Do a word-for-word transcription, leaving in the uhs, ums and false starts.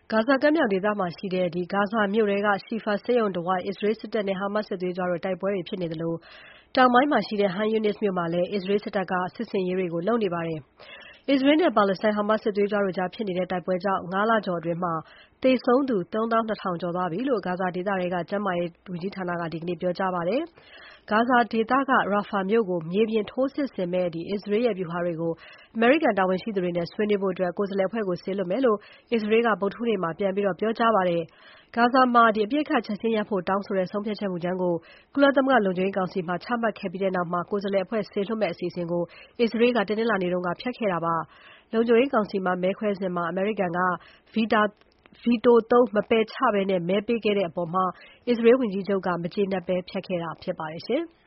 ဂါဇာကမ်းမြောင်ဒေသမှာရှိတဲ့ ဂါဇာမြို့ထဲက Shifa ဆေးရုံတဝိုက် အစ္စရေးစစ်တပ်နဲ့ Hamas စစ်သွေးကြွတို့ တိုက်ပွဲတွေဖြစ်နေသလို တောင်ပိုင်းမှာရှိတဲ့ Han Yunis မြို့မှာလည်း အစ္စရေးစစ်တပ်က စစ်ဆင်ရေးတွေ လုပ်နေပါတယ်။ အစ္စရေးနဲ့ ပါလက်စတိုင်း Hamas စစ်သွေးကြွတို့ကြားဖြစ်နေတဲ့ တိုက်ပွဲကြောင့် ၅ လကျော်အတွင်း သေဆုံးသူ ၃၂,၀၀၀ ကျော်သွားပြီလို့ ဂါဇာဒေသထဲက ကျန်းမာရေးဝန်ကြီးဌာနက ဒီနေ့ ပြောကြားပါတယ်။ ဂါဇာဒေသက Rafah မြို့ကို မြေပြင်ထိုးစစ်ဆင်မယ့် အစ္စရေးရဲ့ ဗျူဟာတွေကို အမေရိကန်တာဝန်ရှိသူတွေနဲ့ ဆွေးနွေးဖို့ ကိုယ်စားလှယ်အဖွဲ့ကို စေလွှတ်မယ်လို့ အစ္စရေးက ဗုဒ္ဓဟူးနေ့မှာ ပြန်ပြောကြားပါတယ်။ ဂါဇာမှာ အပစ်အခတ်ချက်ချင်းရပ်ဖို့ တောင်းဆိုတဲ့ ဆုံးဖြတ်ချက်မူကြမ်းကို ကုလသမဂ္ဂလုံခြုံရေးကောင်စီမှာ ချမှတ်ခဲ့ပြီးနောက် ကိုယ်စားလှယ်အဖွဲ့ စေလွှတ်မယ့်အစီအစဉ်ကို အစ္စရေးက တနင်္လာနေ့က ဖျက်ခဲ့တာပါ။ လုံခြုံရေးကောင်စီမှာ မဲခွဲစဉ် အမေရိကန်က ဗီတိုသုံး မပယ်ချဘဲ မဲပေးခဲ့တဲ့အပေါ် အစ္စရေးဝန်ကြီးချုပ်က မကျေနပ်ဘဲ ဖျက်ခဲ့တာဖြစ်ပါတယ်။